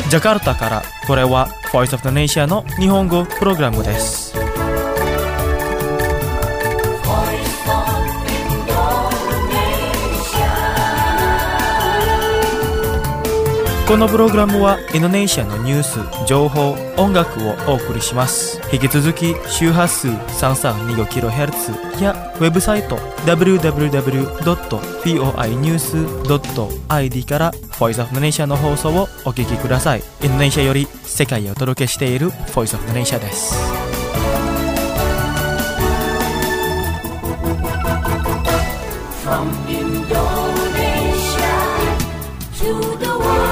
ジャカルタからこれは Voice of the Nation の日本語プログラムです。このプログラムはインドネシアのニュース、情報、音楽をお送りします。引き続き周波数 3325kHz やウェブサイト www.voinews.id から Voice of the Nation の放送をお聞きください。インドネシアより世界へお届けしている Voice of the Nation です。From Indonesia to the world.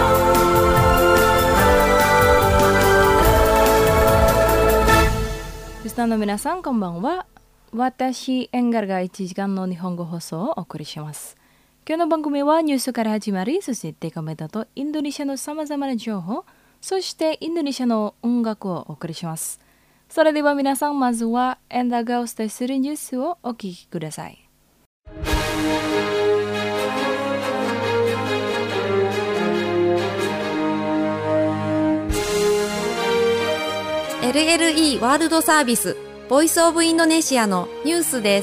リスナーの皆さんこんばんは。私エンガルが1時間の日本語放送をお送りします。今日の番組はニュースから始まり、そしてコメントとインドネシアのさまざまな情報、そしてインドネシアの音楽をお送りします。それでは皆さん、まずはエンダがお伝えするニュースをお聞きください。 LLE ワールドサービスボイスオブインドネシアのニュースです。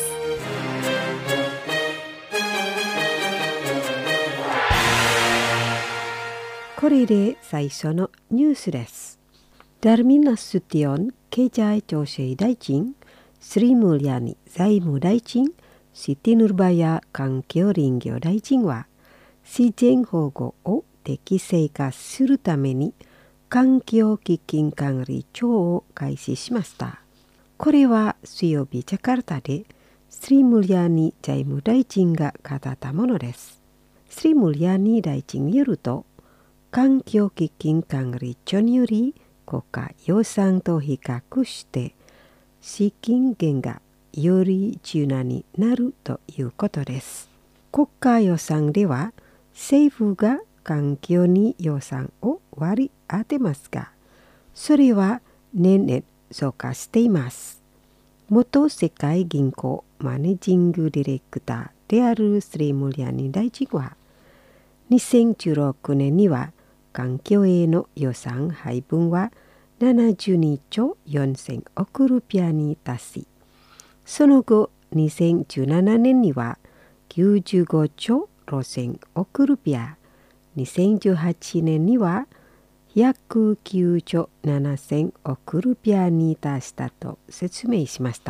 これで最初のニュースです。ダルミナスティオン経済調整大臣、スリムリャニ財務大臣、シティヌルバヤ環境林業大臣は自然保護を適正化するために環境基金管理庁を開始しました。これは水曜日ジャカルタでスリムリャニ財務大臣が語ったものです。スリムリャニ大臣によると、環境基金管理庁により国家予算と比較して資金源がより柔軟になるということです。国家予算では政府が環境に予算を割り当てますが、それは年々増加しています。元世界銀行マネージングディレクターであるスリムリャニ大臣は、2016年には環境への予算配分は72兆4000億ルピアに達し、その後2017年には95兆6000億ルピア、2018年には約9兆7000億ルピアに達したと説明しました。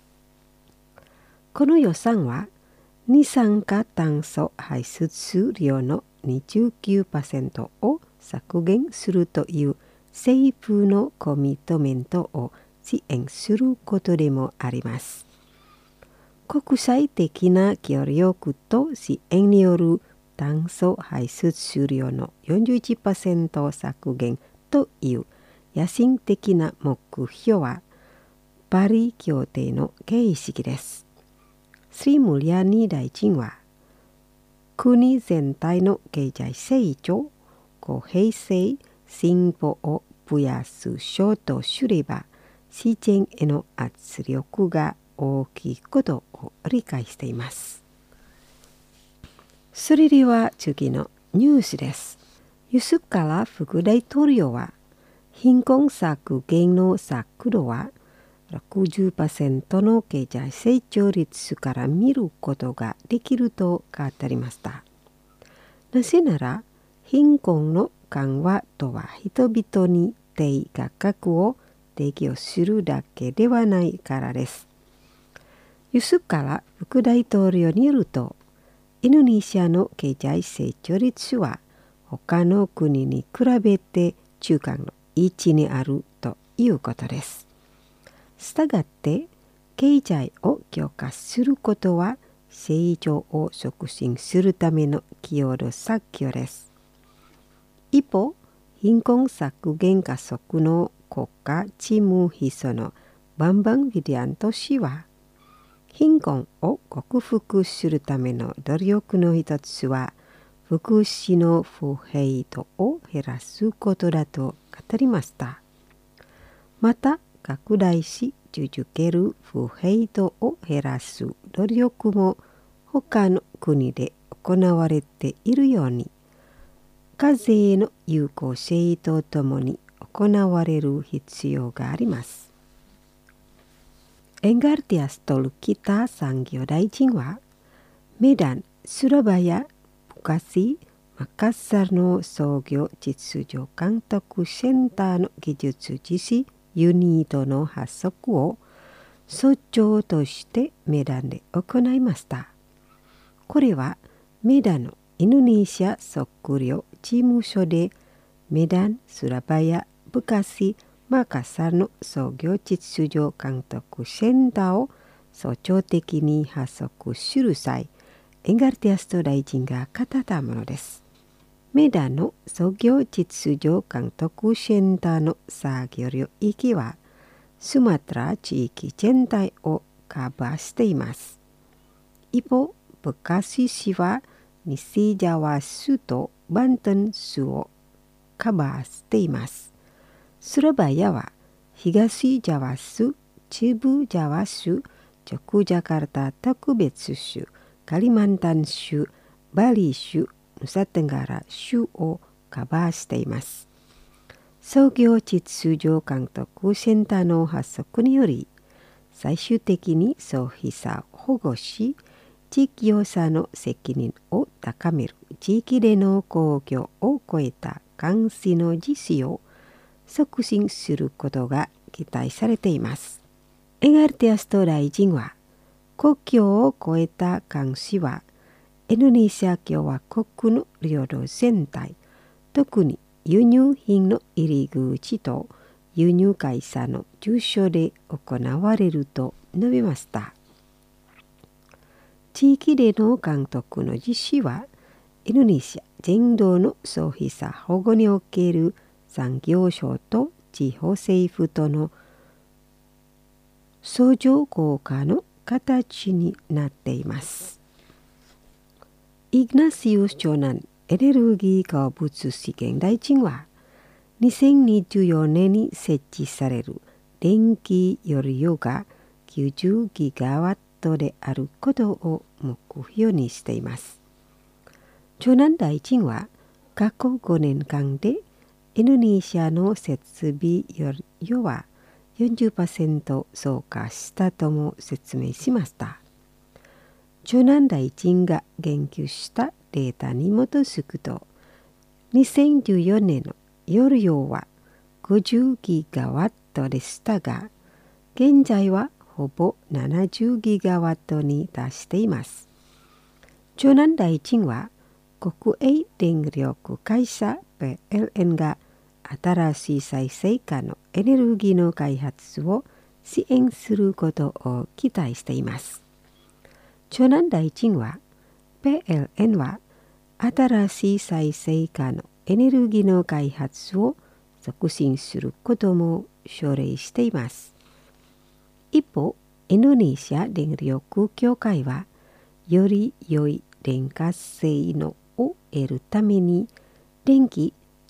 この予算は二酸化炭素排出量の 29% を削減するという政府のコミットメントを支援することでもあります。国際的な協力と支援による炭素排出量の 41% 削減という野心的な目標はパリ協定の形式です。スリムリャニ大臣は、国全体の経済成長、公平性、進歩を増やす小とすれば、自然への圧力が大きいことを理解しています。それでは次のニュースです。ユスカラ副大統領は、貧困削減の速度は 60% の経済成長率から見ることができると語りました。なぜなら、貧困の緩和とは人々に低価格を提供するだけではないからです。ユスカラ副大統領によると、インドネシアの経済成長率は他の国に比べて中間の位置にあるということです。したがって、経済を強化することは成長を促進するための寄与度作業です。一方、貧困削減加速の国家チーム秘書のバンバン・ヴィディアント氏は、貧困を克服するための努力の一つは、福祉の不平等を減らすことだと語りました。また、拡大し続ける不平等を減らす努力も他の国で行われているように、 課税の有効性とともに行われる必要があります。エンガルティアストル北産業大臣は、メダン、スラバヤ、ブカシ、マカッサルの創業秩序監督センターの技術実施ユニットの発足を率長としてメダンで行いました。これはメダンのインドネシア測量事務所でメダン、スラバヤ、ブカシ、マカッサルの創業秩序監督センターを率長的に発足する際、エンガルティアスト大臣が語ったものです。メダンの創業秩序監督センターの作業領域はスマトラ地域全体をカバーしています。一方、ブカシ市は西ジャワ州とバンタン州をカバーしています。スラバヤは東ジャワ州、中部ジャワ州、ジョクジャカルタ特別州、カリマンタン州、バリ州、ヌサテンガラ州をカバーしています。創業秩序監督センターの発足により、最終的に消費者を保護し、地域予算の責任を高める地域での公共を超えた監視の実施を促進することが期待されています。エンガルティアスト大臣は、国境を越えた監視は、インドネシア共和国の領土全体、特に輸入品の入り口と輸入会社の住所で行われると述べました。地域での監督の実施は、インドネシア全土の消費者保護における産業省と地方政府との相乗効果の形になっています。イグナシウス長男エネルギー鉱物資源大臣は、2024年に設置される電気容量が90ギガワットであることを目標にしています。長男大臣は、過去5年間でインドネシアの設備容量は 40% 増加したとも説明しました。長男大臣が言及したデータに基づくと、2014年の容量は50ギガワットでしたが、現在はほぼ70ギガワットに達しています。長男大臣は、国営電力会社 PLN が新しい再生可能エネルギーの開発を支援することを期待しています。長男大臣は、PLN は新しい再生可能エネルギーの開発を促進することも奨励しています。一方、インドネシア電力協会は、より良い電化性能を得るために、電気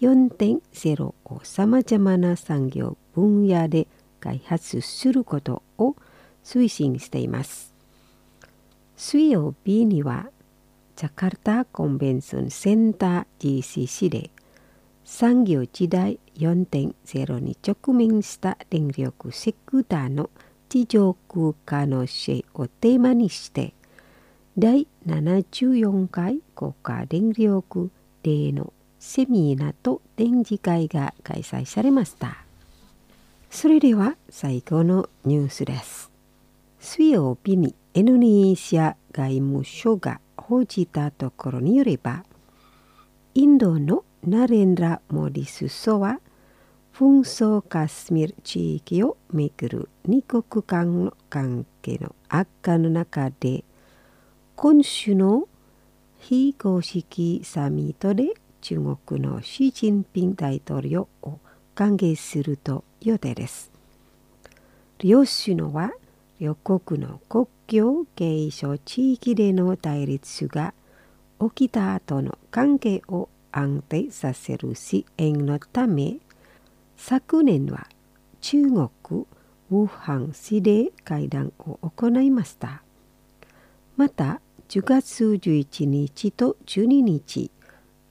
4.0 をさまざまな産業分野で開発することを推進しています。水曜日には、ジャカルタコンベンションセンター GCC で、産業時代 4.0 に直面した電力セクターの持続可能性をテーマにして、第74回国家電力デーのセミナーと展示会が開催されました。それでは最後のニュースです。水曜日にインドネシア外務省が報じたところによれば、インドのナレンラ・モディ首相は、紛争カスミル地域をめぐる二国間の関係の悪化の中で、今週の非公式サミットで中国のシー・ジンピン大統領を歓迎すると予定です。両首脳は両国の国境継承地域での対立が起きた後の関係を安定させる支援のため、昨年は中国・武漢市で会談を行いました。また、10月11日と12日、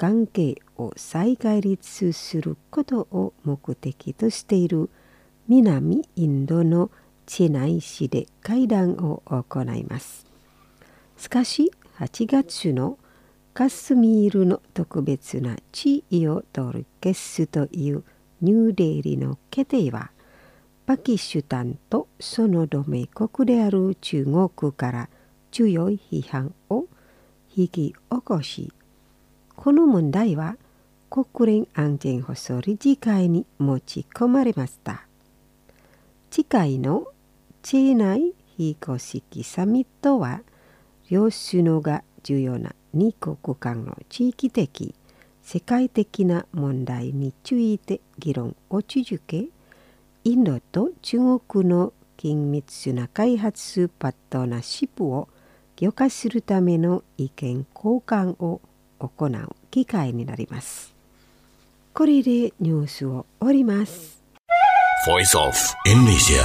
関係を再開立することを目的としている南インドのチェナイ市で会談を行います。しかし8月のカスミールの特別な地位を取り消すというニューデリの決定は、パキスタンとその同盟国である中国から強い批判を引き起こし、この問題は国連安全保障理事会に持ち込まれました。次回のチェナイ非公式サミットは、両首脳が重要な2国間の地域的、世界的な問題について議論を続け、インドと中国の緊密な開発パートナーシップを強化するための意見交換を行う機会になります。これでニュースを終わります。 Voice of Indonesia。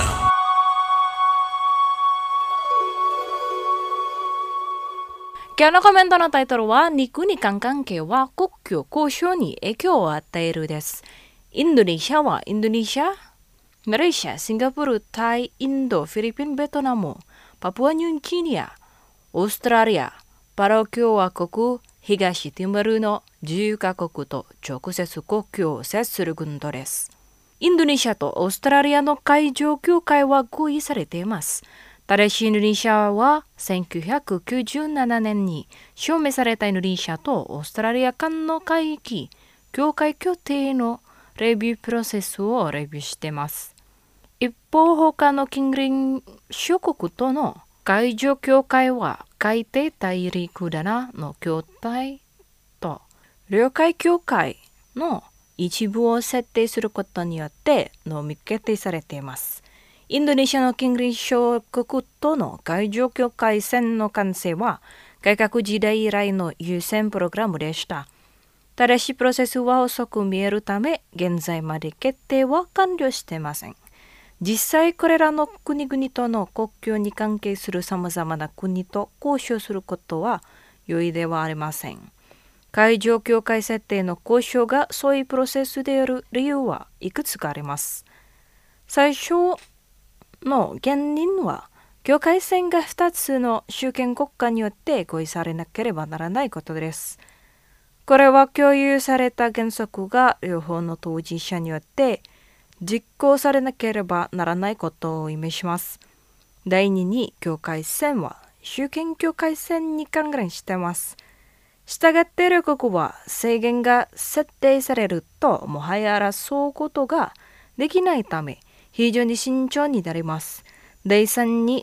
今日のコメントのタイトルは、2国間関係は国境交渉に影響を与えるです。インドネシアはインドネシア、マレーシア、シンガポール、タイ、インド、フィリピン、ベトナム、パプアニューギニア、オーストラリア、パラオ共和国、東ティモールの10カ国と直接国境を接する国土です。インドネシアとオーストラリアの海上境界は合意されています。ただしインドネシアは1997年に証明されたインドネシアとオーストラリア間の海域境界協定のレビュープロセスをレビューしています。一方、他の近隣諸国との海上境界は海底大陸棚の境界と領海境界の一部を設定することによってのみ決定されています。インドネシアの近隣諸国との海上境界線の完成は改革時代以来の優先プログラムでした。ただしプロセスは遅く見えるため現在まで決定は完了していません。実際これらの国々との国境に関係するさまざまな国と交渉することは容易ではありません。海上境界設定の交渉がそういうプロセスである理由はいくつかあります。最初の原因は境界線が2つの主権国家によって合意されなければならないことです。これは共有された原則が両方の当事者によって実行されなければならないことを意味します。第2に境界線は主権境界線に関連しています。したがって両国は制限が設定されるともはや争うことができないため非常に慎重になります。第3に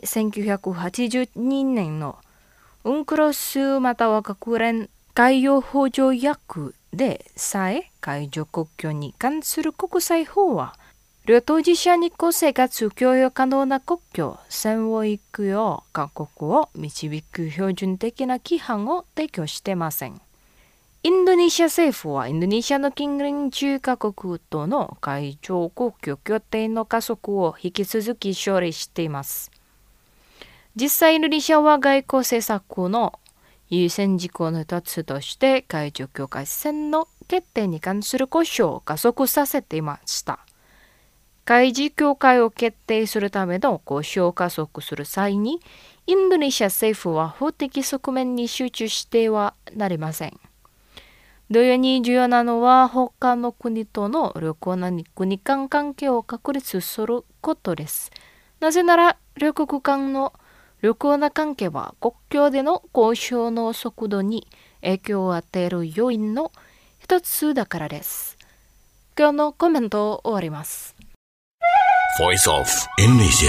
1982年のUNCLOSまたは国連海洋法条約でさえ海上国境に関する国際法は両当事者に生活共有可能な国境線を行くよう各国を導く標準的な規範を提供していません。インドネシア政府はインドネシアの近隣10カ国との海上国境協定の加速を引き続き奨励しています。実際インドネシアは外交政策の優先事項の一つとして海上境界線の決定に関する交渉を加速させていました。海事境界を決定するための交渉を加速する際に、インドネシア政府は法的側面に集中してはなりません。同様に重要なのは他の国との良好な国間関係を確立することです。なぜなら両国間の良好な関係は国境での交渉の速度に影響を与える要因の一つだからです。今日のコメントを終わります。 Voice of Indonesia。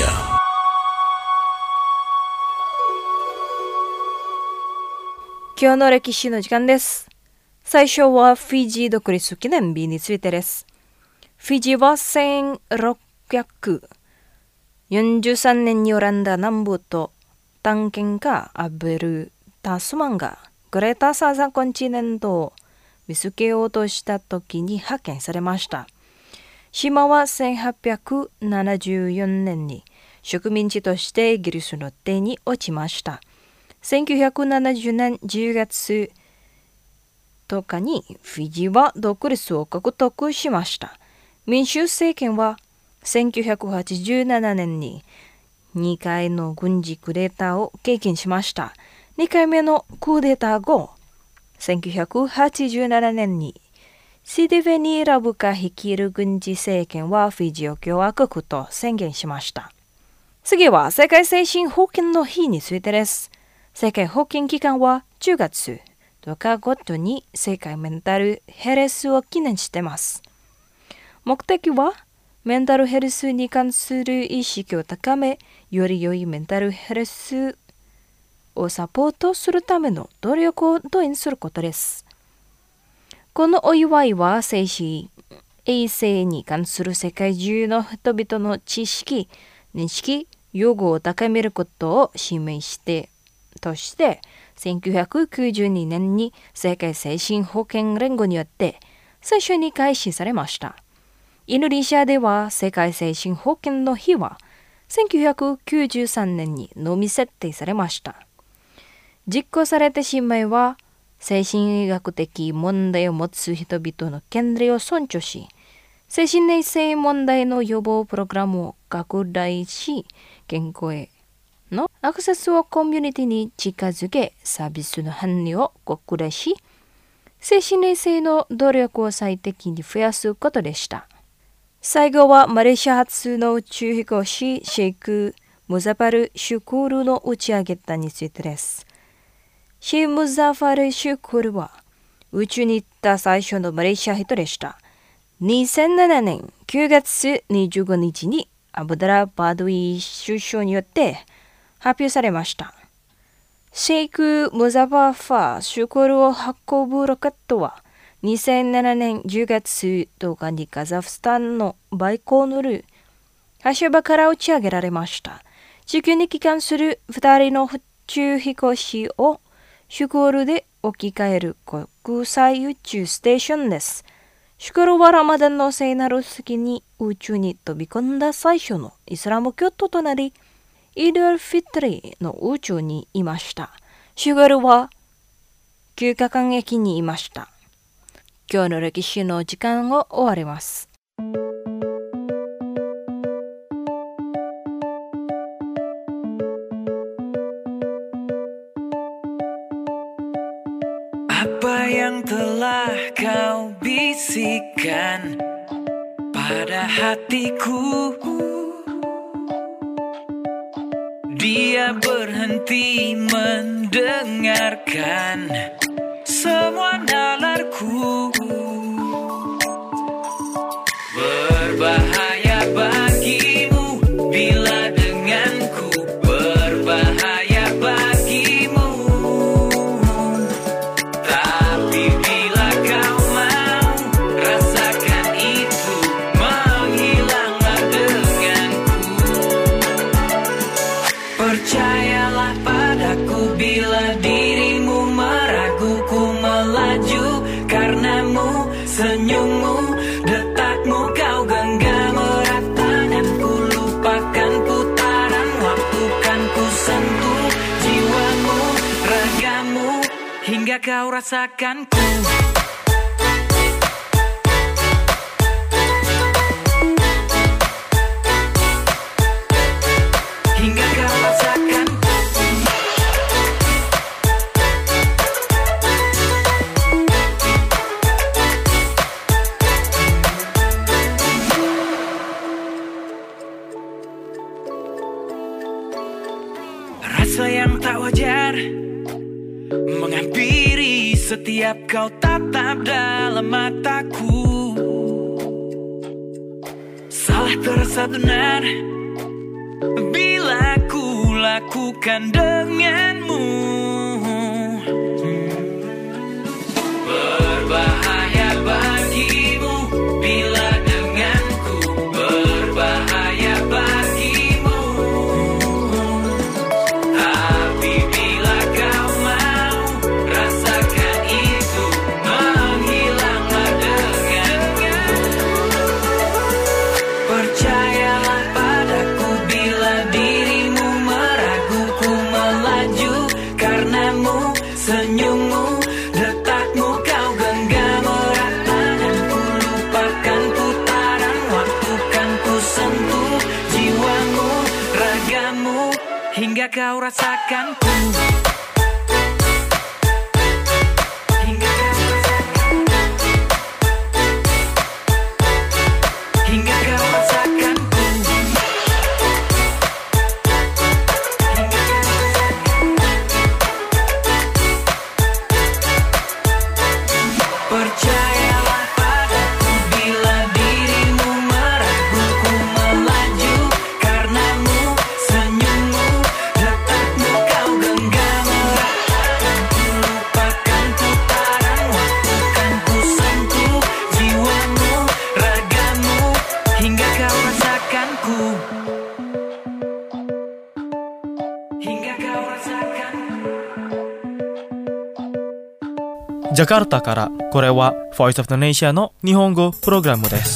今日の歴史の時間です。最初はフィジー独立記念日についてです。フィジーは1643年にオランダ南部と探検家アベル・タスマンがグレータサザコンチネントを見つけようとした時に発見されました。島は1874年に植民地としてイギリスの手に落ちました。1970年10月 10日にフィジーは独立を獲得しました。民主政権は1987年に2回の軍事クーデターを経験しました。2回目のクーデター後、1987年にシディベニー・ラブカ率いる軍事政権はフィジーを共和国と宣言しました。次は世界精神保健の日についてです。世界保健機関は10月10日ごとに世界メンタルヘルスを記念しています。目的はメンタルヘルスに関する意識を高め、より良いメンタルヘルスをサポートするための努力を動員することです。このお祝いは精神衛生に関する世界中の人々の知識、認識、擁護を高めることを示してとして1992年に世界精神保健連合によって最初に開始されました。インドネシアでは世界精神保健の日は1993年にのみ設定されました。実行された使命は精神医学的問題を持つ人々の権利を尊重し、精神衛生問題の予防プログラムを拡大し、健康へのアクセスをコミュニティに近づけ、サービスの範囲を拡大し、精神衛生の努力を最適に増やすことでした。最後はマレーシア初の宇宙飛行士シェイク・ムザファル・シュクールの打ち上げたについてです。シェイ・ムザファル・シュクールは宇宙に行った最初のマレーシア人でした。2007年9月25日にアブダラ・バドウィ首相によって発表されました。シェイク・ムザファル・シュクールを運ぶロケットは2007年10月10日にカザフスタンのバイコヌール発射場から打ち上げられました。地球に帰還する2人の宇宙飛行士をシュクールで置き換える国際宇宙ステーションです。シュクールはラマダンの聖なる月に宇宙に飛び込んだ最初のイスラム教徒となり、イドゥルフィトリの宇宙にいました。シュクールは9日間駅にいました。今日の歴史の時間を終わります。 Apa yang telah kau bisikkan pada hatiku, dia berhenti mendengarkan semua nalarku. Berbahaya bagimu bila denganku, berbahaya bagimu. Tapi bila kau mau rasakan itu, menghilanglah denganku. Percayalah padaku bila dirimu meraguku melaju karenamu, senyummu, detakmu kau genggam erat tanganku, lupakan putaran waktu kan ku sentuh jiwamu, ragamu hingga kau rasakanku. Hingga kau rasakanku. Rasa yang tak wajar menghampiri setiap kau tatap dalam mataku. Salah terasa benar bila ku lakukan denganmu. Berbahaya bagimu bila denganku, berbahaya bagimu. Tapi bila kau mau rasakan itu, menghilanglah denganku. Percayalah padaku bila dirimu meraguku melaju hingga kau rasakanku. Hingga kau rasakanku. Hingga kau rasakanku. Hingga kau rasakanku. Percayalah padaku bila dirimu meraguku melaju. Karenamu, senyummu, detakmu kau genggam eratku. Lupakan putaran waktu kan ku sentuh jiwamu, ragamu, hingga kau rasakanku. Hingga kau rasakanku. ジャカルタからこれは Voice of the Nation の日本語プログラムです。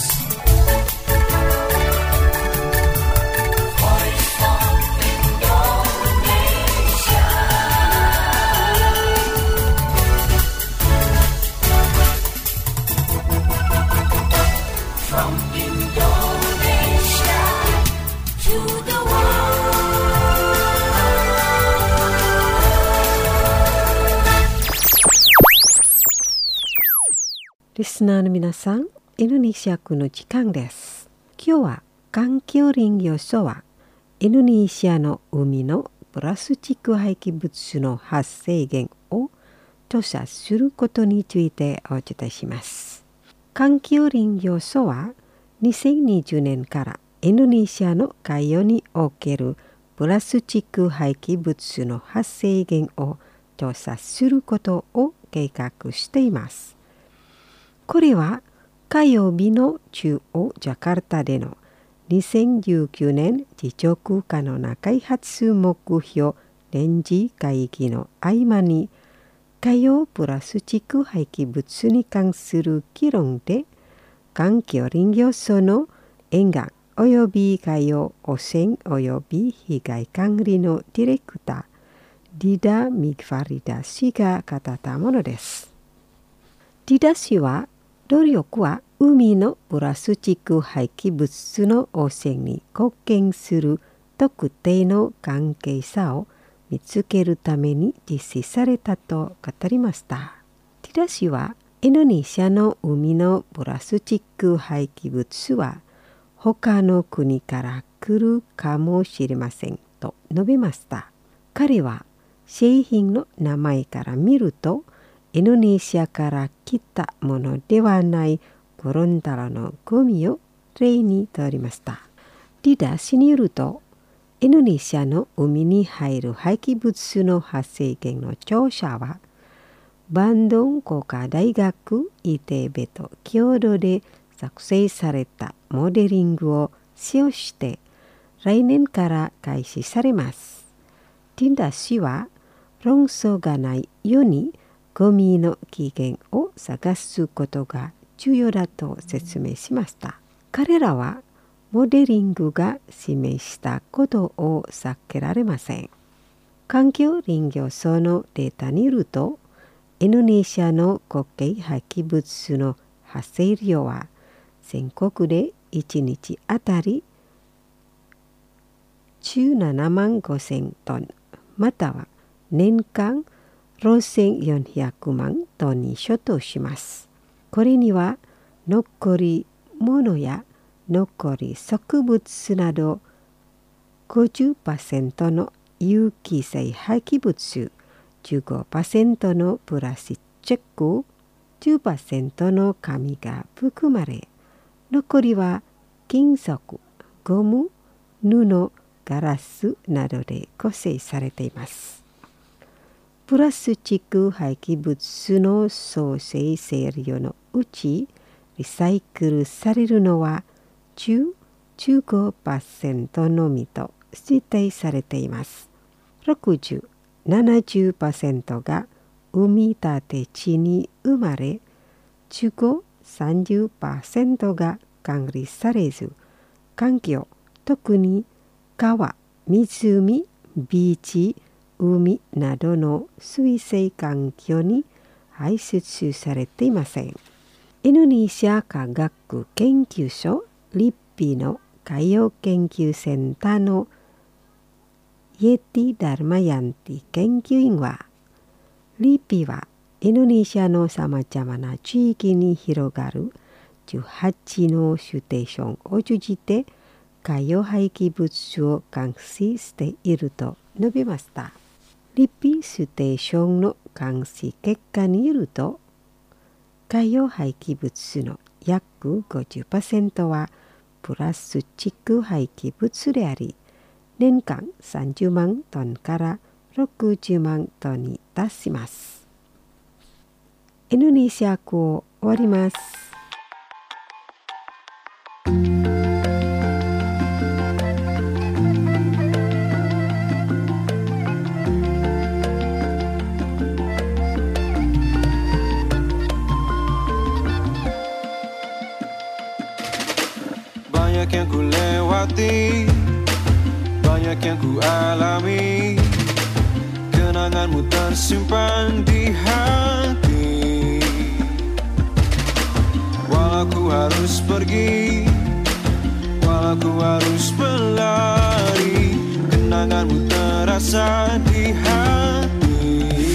リスナーの皆さん、インドネシア区の時間です。今日は環境林業省はインドネシアの海のプラスチック廃棄物の発生源を調査することについてお伝えします。環境林業省は2020年からインドネシアの海洋におけるプラスチック廃棄物の発生源を調査することを計画しています。これは火曜日の中央ジャカルタでの2019年持続可能な開発目標年次会議の合間に海洋プラスチック廃棄物に関する議論で環境林業省の沿岸および海洋汚染および被害管理のディレクターディダ・ミグファリダ氏が語ったものです。ディダ氏は努力は海のプラスチック廃棄物の汚染に貢献する特定の関係者を見つけるために実施されたと語りました。ティダ氏はインドネシアの海のプラスチック廃棄物は他の国から来るかもしれませんと述べました。彼は製品の名前から見るとインドネシアから来たものではないゴロンダラのゴミを例にとりました。ディダ氏によると、インドネシアの海に入る廃棄物の発生源の調査は、バンドン工科大学イテーベと共同で作成されたモデリングを使用して来年から開始されます。ディダ氏は論争がないようにゴミの起源を探すことが重要だと説明しました。彼らはモデリングが示したことを避けられません。環境林業省のデータによると、インドネシアの国営廃棄物の発生量は全国で1日あたり17万5000トン、または年間6400万トンに相当します。これには残り物や残り植物など 50% の有機性廃棄物、15% のプラスチック、10% の紙が含まれ、残りは金属、ゴム、布、ガラスなどで構成されています。プラスチック廃棄物の総生成量のうちリサイクルされるのは 15% のみと指定されています。60、70% が埋め立て地に生まれ、15、30% が管理されず、環境、特に川、湖、ビーチ、海などの水生環境に排出されていません。インドネシア科学研究所リッピの海洋研究センターの Yeti Dharmayanti 研究員は、リピはインドネシアのさまざまな地域に広がる18のステーションを通じて海洋廃棄物を監視していると述べました。リピステーションの監視結果によると、海洋廃棄物の約 50% はプラスチック廃棄物であり、年間30万トンから60万トンに達します。インドネシア語を終わります。 Banyak yang ku lewati, banyak yang ku alami, kenanganmu tersimpan di hati. Walau ku harus pergi, walau ku harus berlari, kenanganmu terasa di hati.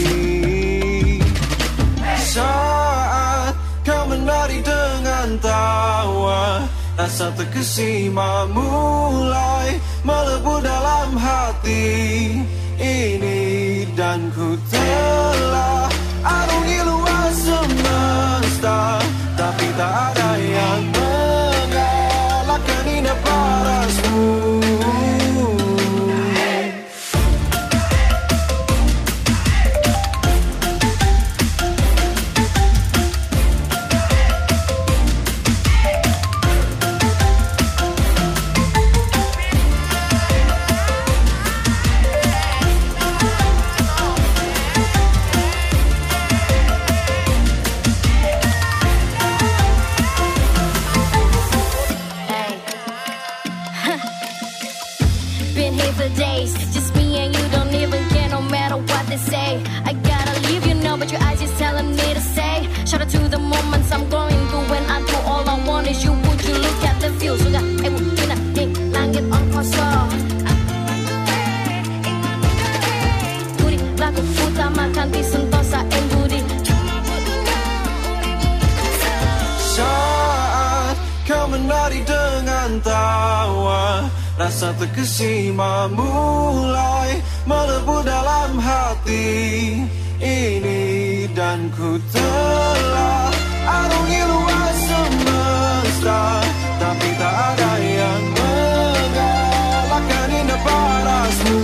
Saat kau menari dengan tawa, rasa terkesima mulai melebur dalam hati ini, dan ku telah arungi luas semesta, tapi tak ada yang mengalahkan indah parasmu. Been here for days, just me and you, don't even care no matter what they say. I gotta leave, you know, but your eyes just telling me to say. Shout out to the moments I'm going through when I do all I want is you. Would you look at the view? Sudah bukti di langit on kosong. Budi laku utamakan di sentosa and budi. Saat kau menari dengan tawa, rasa terkesima mulai melebur dalam hati ini, dan ku telah arungi luas semesta, tapi tak ada yang mengalahkan indah parasmu.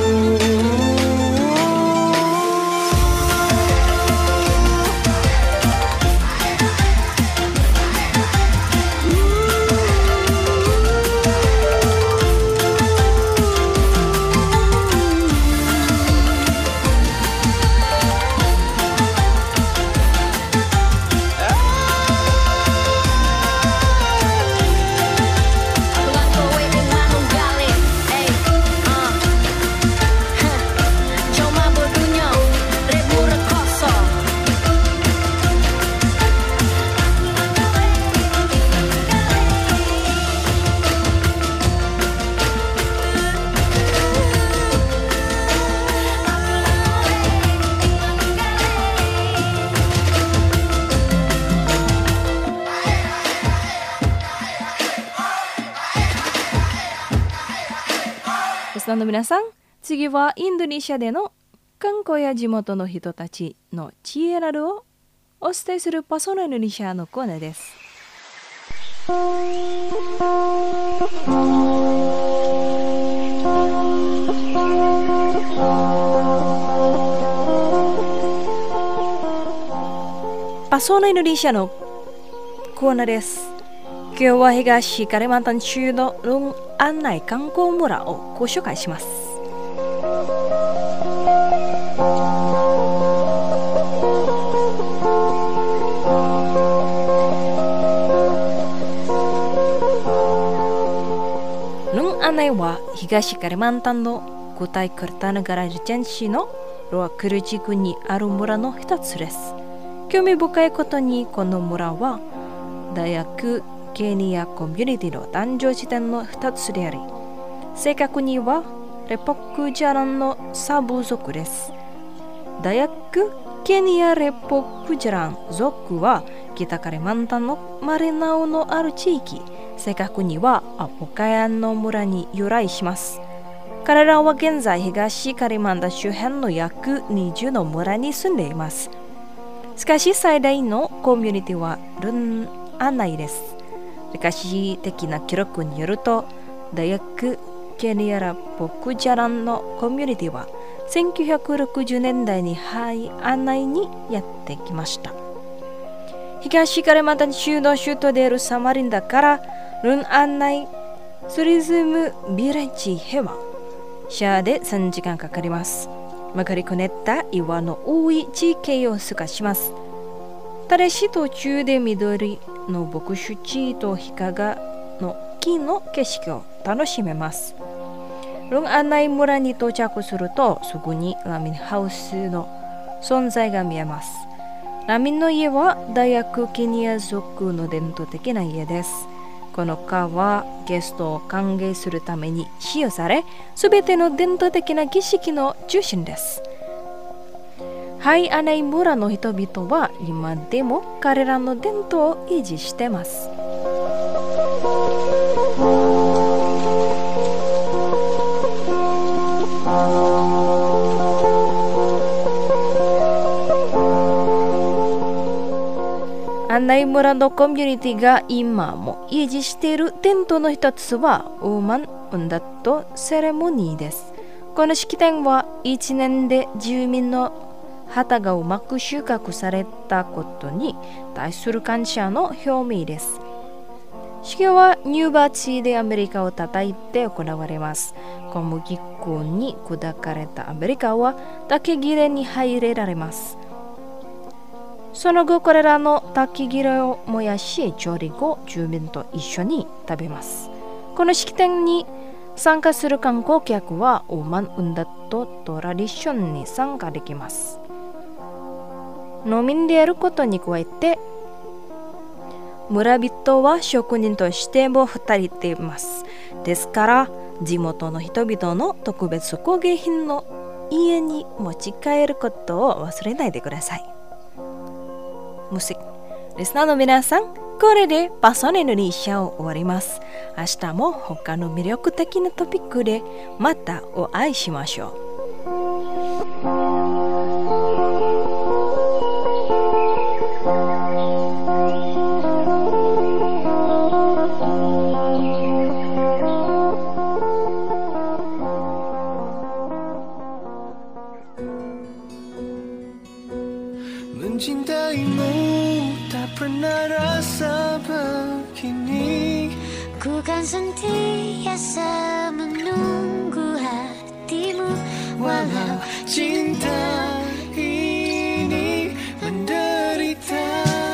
リスナーの皆さん、次はインドネシアでの観光や地元の人たちの知恵などをお伝えするパソナインドネシアのコーナーです。パソナインドネシアのコーナーです。今日は東カリマンタン州のルン案内観光村をご紹介します。ルン案内は東カリマンタンの古代カルタナガラジェン市のロアクル地区にある村の一つです。興味深いことにこの村は大学ケニアコミュニティの誕生地点の一つであり、正確にはレポクジャランのサブ族です。ダヤックケニアレポクジャラン族は北カリマンタンのマレナオのある地域、正確にはアポカヤンの村に由来します。彼らは現在東カリマンタン周辺の約20の村に住んでいます。しかし最大のコミュニティはルンアナイです。歴史的な記録によると、ダヤックケニアラポクジャランのコミュニティは1960年代にハイアナイにやってきました。東カリマンタン州の首都であるサマリンダからルンアナイツリズムビレッジへは車で3時間かかります。曲がりくねった岩の多い地形を透かします。ただし途中で緑の牧師地と日陰の木の景色を楽しめます。ルンアナイ村に到着するとすぐにラミンハウスの存在が見えます。ラミンの家はダヤクケニア族の伝統的な家です。この川はゲストを歓迎するために使用され、すべての伝統的な儀式の中心です。ハイアナイ村の人々は今でも彼らの伝統を維持しています。アナイ村のコミュニティが今も維持している伝統の一つはウーマン・ウンダット・セレモニーです。この式典は1年で住民の旗がうまく収穫されたことに対する感謝の表明です。式はニューバーチでアメリカを叩いて行われます。小麦粉に砕かれたアメリカは竹切れに入れられます。その後これらの竹切れを燃やし調理後住民と一緒に食べます。この式典に参加する観光客はウーマン・ウンダット・トラディションに参加できます。農民であることに加えて村人は職人としても働いています。ですから地元の人々の特別工芸品の家に持ち帰ることを忘れないでください。musik。リスナーの皆さん、これでパソネインドネシアを終わります。明日も他の魅力的なトピックでまたお会いしましょう。 Mencintaimu tak pernah rasa begini. Ku kan sentiasa menunggu hatimu, Walau cinta ini menderita.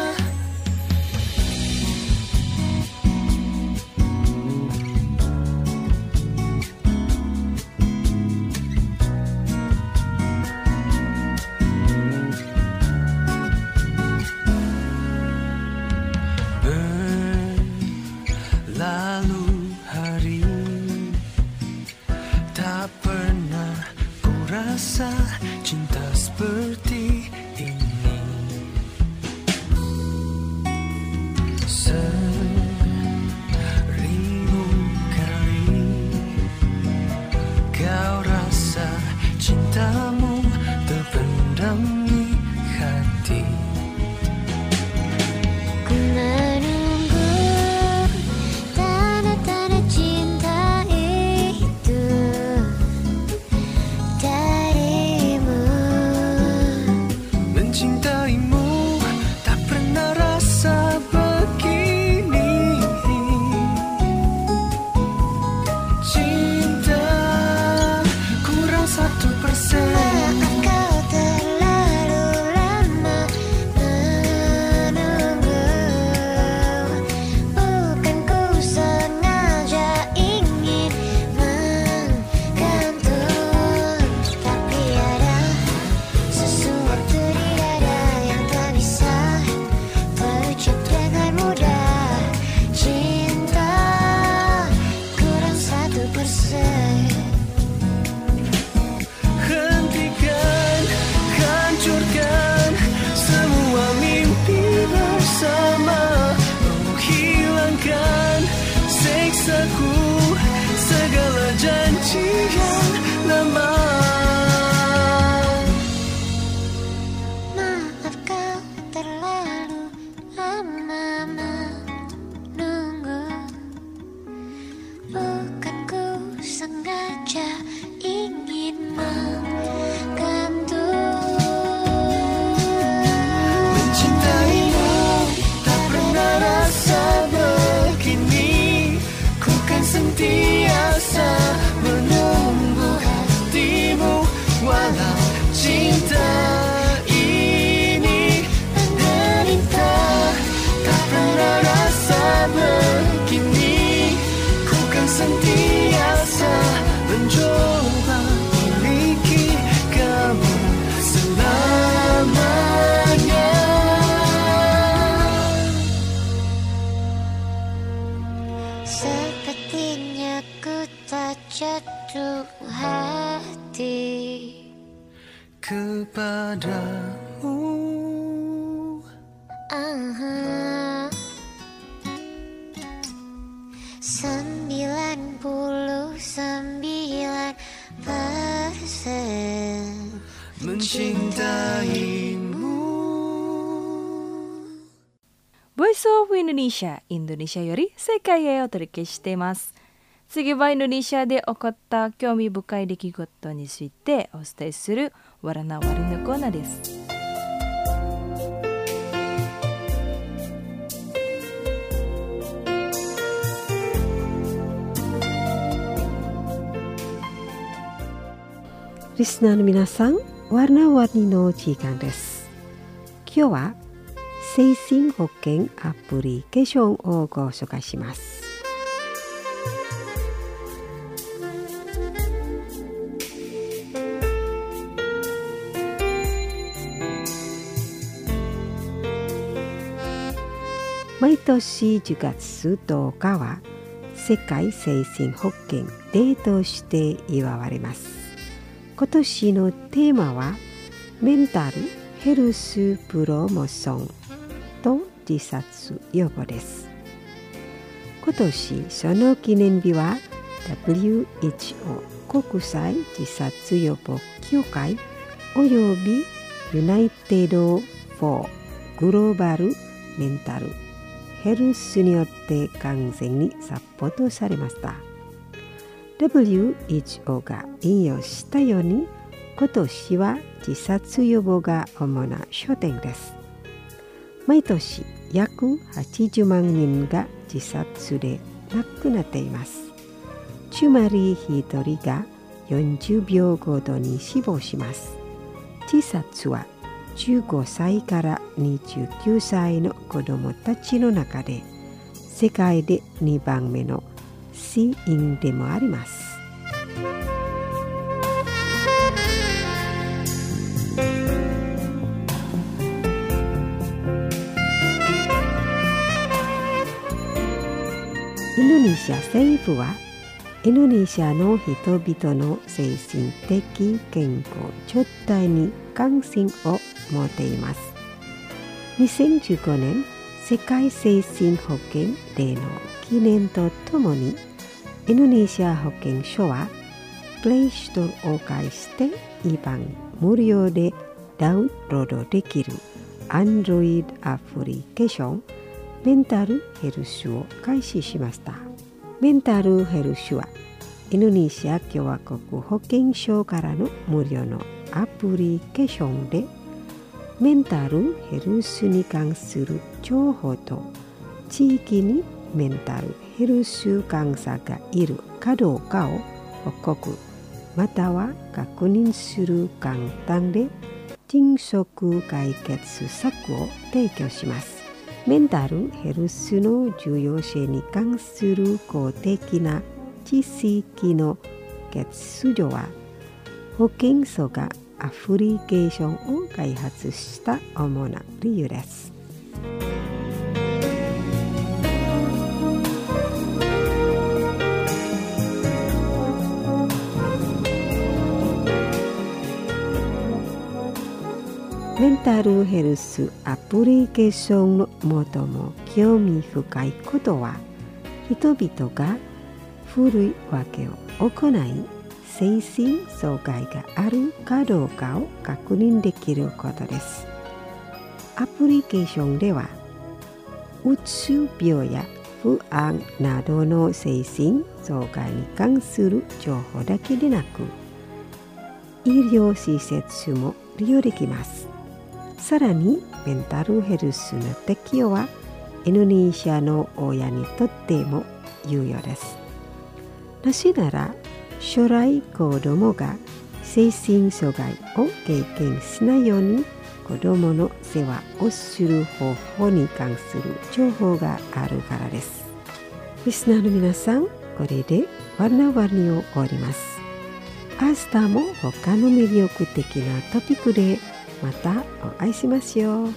Berlalu hari, tak pernah ku rasa cinta seperti ini. Seribu kali kau rasa cintamu terpendam di hati. ku menunggu tanda-tanda cinta itu darimu. Mencintaimu tak pernah rasa begini. Cinta kurang 1%. Kau terlalu lama menunggu. Bukan ku sengaja ingin menggantung, tapi ada sesuatu di dada cinta ini menderita, tak pernah rasa begini. Ku kan sentiasa mencoba miliki kamu selamanya. Sepertinya ku tak jatuh hati kepadamu. Aha. 99% mencintaimu. Voice of Indonesia、インドネシアより世界へお届けしています。次はインドネシアで起こった興味深い出来事についてお伝えするわらなわりのコーナーです。 リスナーの皆さん、わらなわりの時間です。今日は精神保健アプリケーションをご紹介します。毎年10月10日は世界精神保健デーとして祝われます。今年のテーマはメンタルヘルスプロモーションと自殺予防です。今年その記念日は WHO 国際自殺予防協会およびユナイテッド・フォー・グローバル・メンタルヘルスによって完全にサポートされました。WHO が引用したように、今年は自殺予防が主な焦点です。毎年約80万人が自殺で亡くなっています。つまり1人が40秒ごとに死亡します。自殺は15歳から29歳の子どもたちの中で世界で2番目の死因でもあります。インドネシア政府はインドネシアの人々の精神的健康状態に関心を持っています。2015年世界精神保健デーの記念とともにインドネシア保健所はプレイストアを介して一般無料でダウンロードできる Android アプリケーションメンタルヘルスを開始しました。メンタルヘルスはインドネシア共和国保健省からの無料のアプリケーションでメンタルヘルスに関する情報と地域にメンタルヘルス患者がいるかどうかを報告または確認する簡単で迅速解決策を提供します。メンタルヘルスの重要性に関する公的な知識の欠如は保健所がアプリケーションを開発した主な理由です。メンタルヘルスアプリケーションの最も興味深いことは人々が古いわけを行い精神障害があるかどうかを確認できることです。アプリケーションではうつ病や不安などの精神障害に関する情報だけでなく医療施設も利用できます。さらにメンタルヘルスの適用はインドネシアの親にとっても有用です。なぜなら将来子どもが精神障害を経験しないように子どもの世話をする方法に関する情報があるからです。リスナーの皆さん、これでwarna-warniを終わります。明日も他の魅力的なトピックでまたお会いしましょう。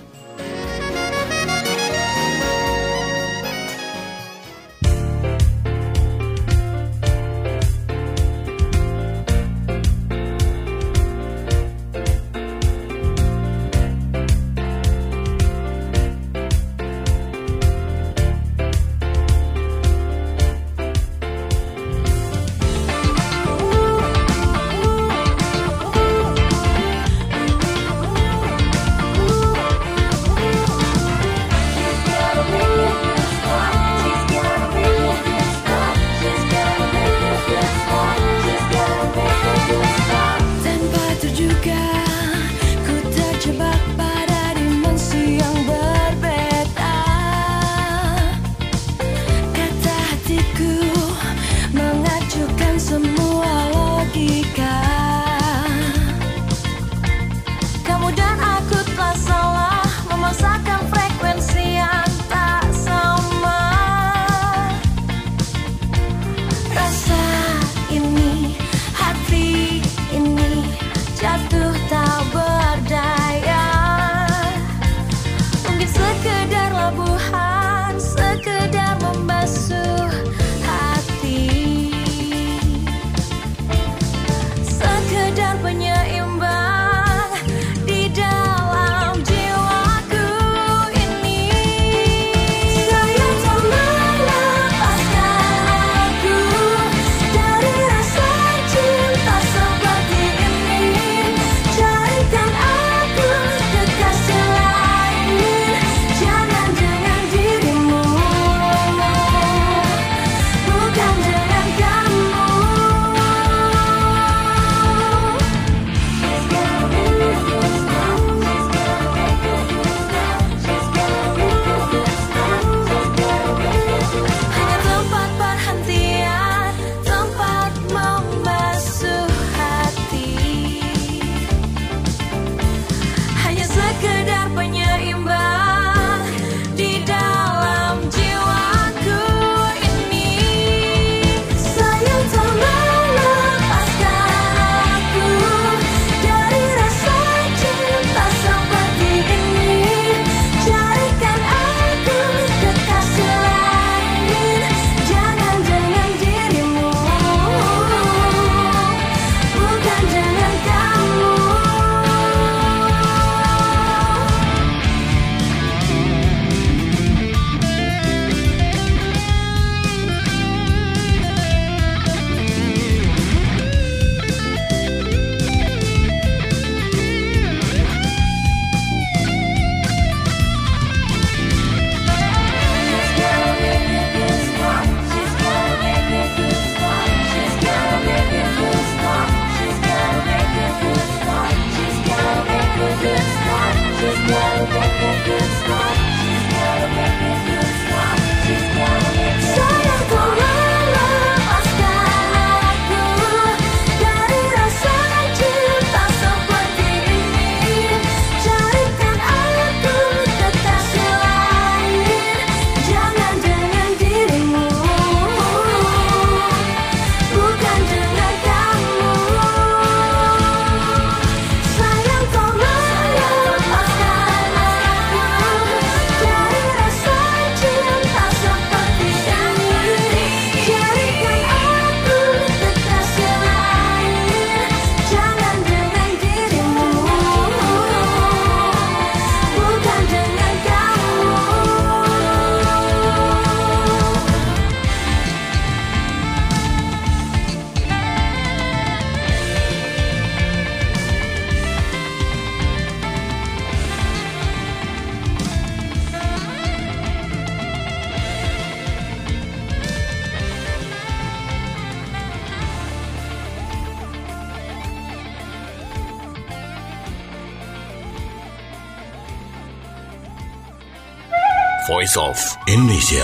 Voice of Indonesia.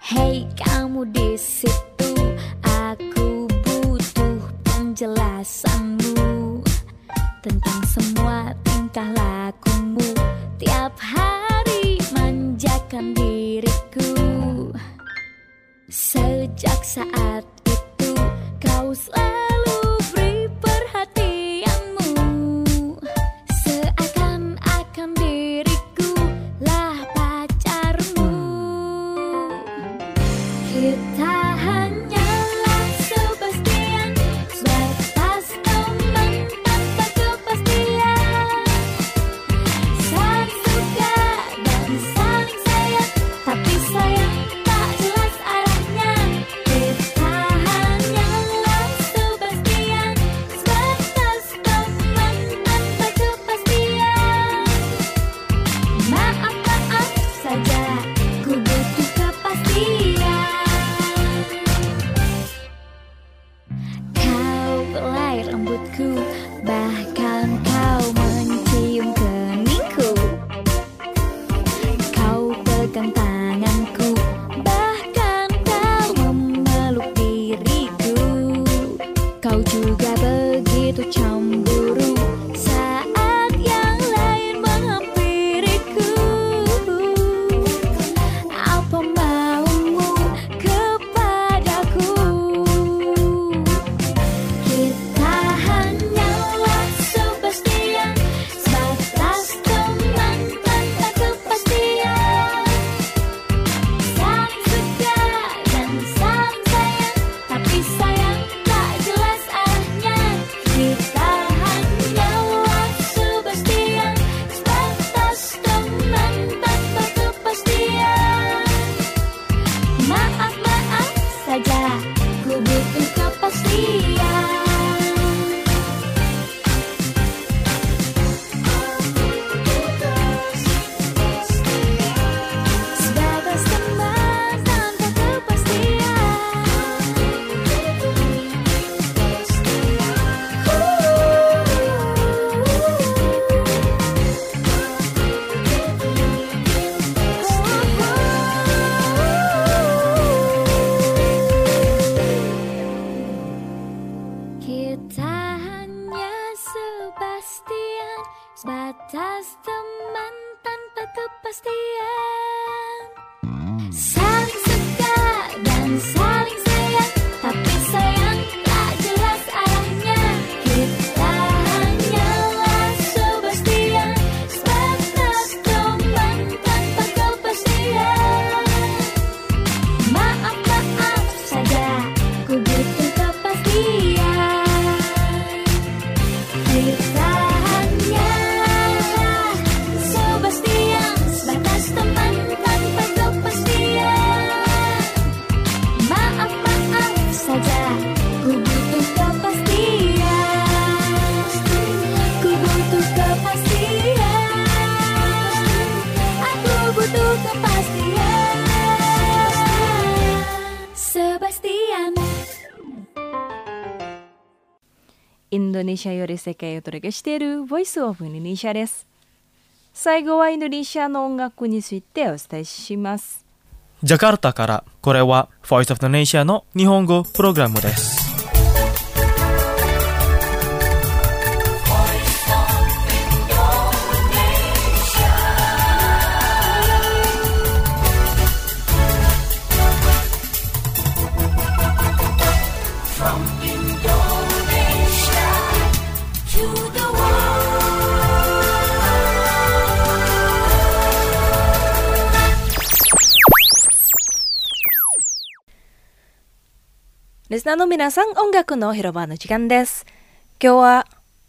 Hey kamu di situ, aku butuh penjelasanmu tentang semua tingkah lakumu. Tiap hari manjakan diriku. Sejak saat itu kau selalu beri perhatianmu, seakan-akan diriku lah pacarmu. Kita hanyalah sebastian, sebatas teman tanpa kepastian. Saling suka dan saling sayang, tapi sayang tak jelas arahnya. Kita hanyalah sebastian, sebatas teman tanpa kepastian. Maaf saja, ku butuh kepastian. Kau belai rambutku, bahkan kau mencium keningku. Kau pegang tanganku, bahkan kau memeluk diriku. Kau juga begitu cemburu saat yang lain menghampiriku. Apa maumu kepadaku? Kita hanyalah sebastian, sebatas teman tanpa kepastian. Saling suka dan saling sayang, tapi sayang tak jelas arahnya. Kita hanyalah sebastian, sebatas teman tanpa kepastian. Maaf saja, ku butuh kepastian. Sebatas teman tanpa kepastian. Kita hanya sebastian, sebatas teman tanpa kepastian. Saling suka dan saling sayang, tapi sayang tak jelas arahnya. Kita hanyalah sebastian, sebatas teman tanpa kepastian. Maaf saja, ku butuh kepastian. Kita hanyalah sebastian, sebatas teman tanpa kepastian. Maaf saja, ku butuh kepastian. Ku butuh kepastian. Aku butuh kepastian. Sebastian. Indonesia より世界をお届けしているボイスオブインドネシアです。最後はインドネシアの音楽についてお伝えします。 ジャカルタからこれは Voice of Indonesia の日本語プログラムです。 リスナーの皆さん、音楽の広場の時間です。今日は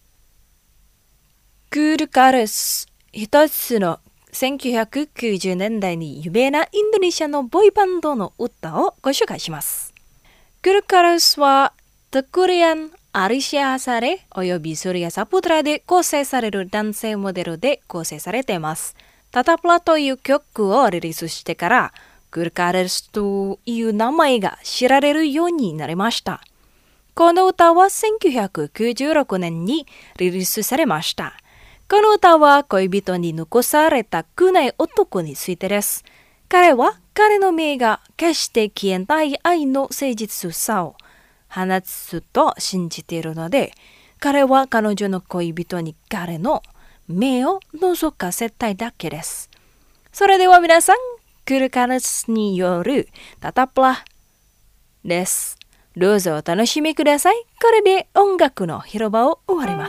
クールカルス、一つの1990年代に有名なインドネシアのボーイバンドの歌をご紹介します。クールカルスはTeuku Ryan、アリシア・ハサレおよびスリア・サプトラで構成される男性モデルで構成されています。タタプラという曲をリリースしてからクールカルスという名前が知られるようになりました。この歌は1996年にリリースされました。この歌は恋人に残されたくない男についてです。 彼は彼の目が決して消えない愛の誠実さを放つと信じているので、彼は彼女の恋人に彼の目を覗かせたいだけです。それでは皆さん、来るカラスによるtataplahです。どうぞお楽しみください。これで音楽の広場を終わります。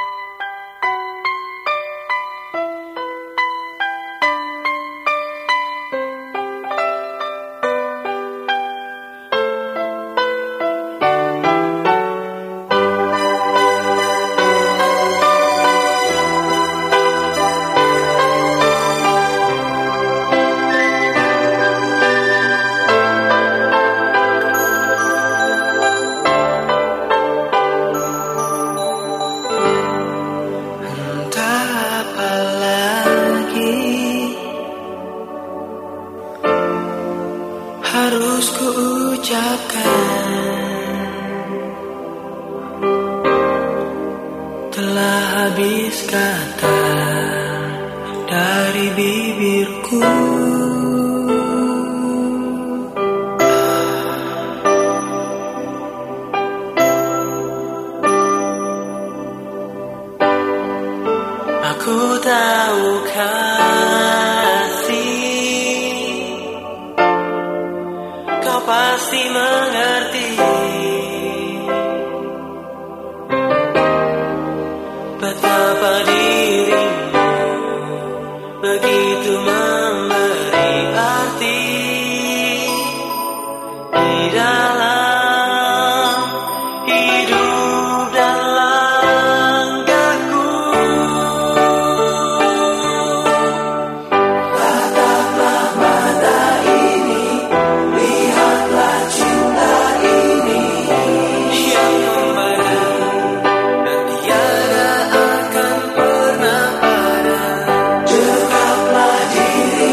Harus kuucapkan, telah habis kata dari bibirku. Aku tahu kau pasti mengerti betapa dirimu begitu memberi arti di dalam hidup dan langkahku. Tataplah mata ini, lihatlah cinta ini yang membara dan tiada akan pernah padam. Dekaplah diri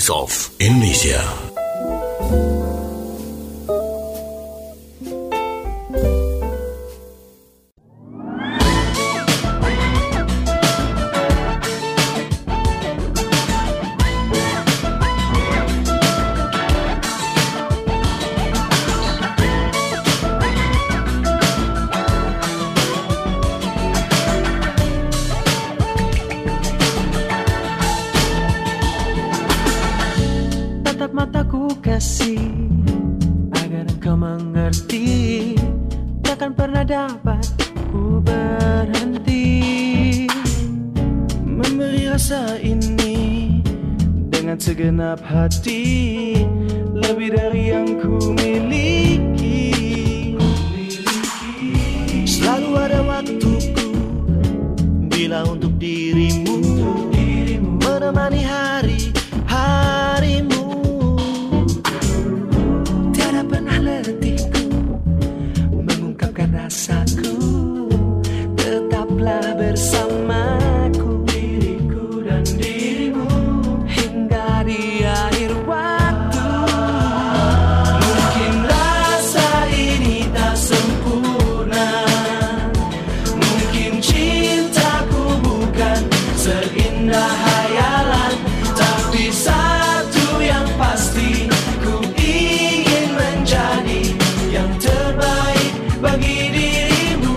Voice of Indonesia. kasih agar engkau mengerti, takkan pernah dapat ku berhenti memberi rasa ini dengan segenap hati, lebih dari yang ku miliki. Selalu ada waktuku bila untuk dirimu, menemani hari-harimu. Tiada pernah letihku mengungkapkan rasaku, tetaplah bersamaku, diriku dan dirimu, hingga di akhir waktu. Mungkin rasa ini tak sempurna, mungkin cintaku bukan seindah hayalan, tapi satu yang pasti, ku ingin menjadi yang terbaik bagi dirimu.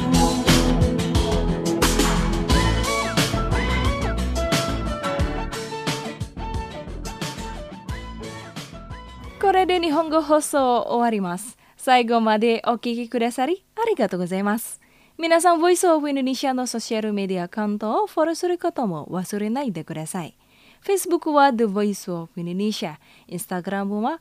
Korede Nihongo Hoso owarimasu. Saigo made o kiki kudasari arigatou gozaimasu. Minasan Voice of Indonesia のソシャルメディアアカウントをフォローすることも忘れないでください。Facebook は The Voice of Indonesia、Instagram は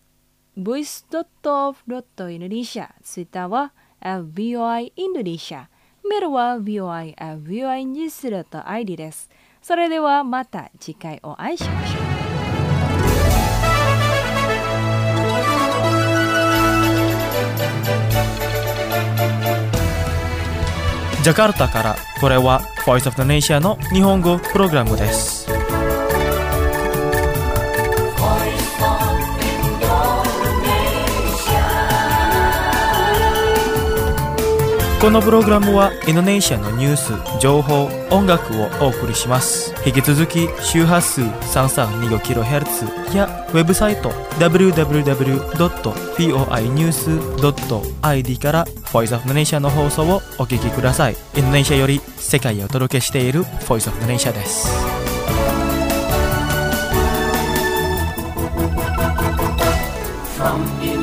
voice.of.indonesia、Twitter は @voi Indonesia、メールは voi@voinews.id です。それではまた次回お会いしましょう。 ジャカルタからこれは Voice of Indonesia の日本語プログラムです。このプログラムはインドネシアのニュース、情報、音楽をお送りします。引き続き周波数 3325kHz やウェブサイト www.voinews.id から Voice of Indonesia の放送をお聞きください。インドネシアより世界へお届けしている Voice of Indonesia です。 From